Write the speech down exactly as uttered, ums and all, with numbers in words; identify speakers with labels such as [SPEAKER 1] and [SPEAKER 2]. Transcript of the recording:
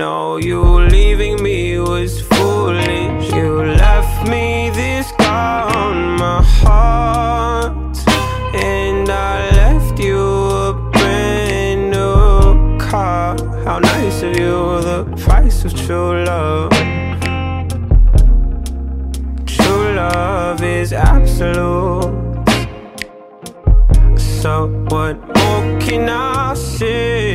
[SPEAKER 1] know you leaving me was foolish. You left me this scar on my heart, and I left you a brand new car. How nice of you, the price of true love. True love is absolute. So what more can I say?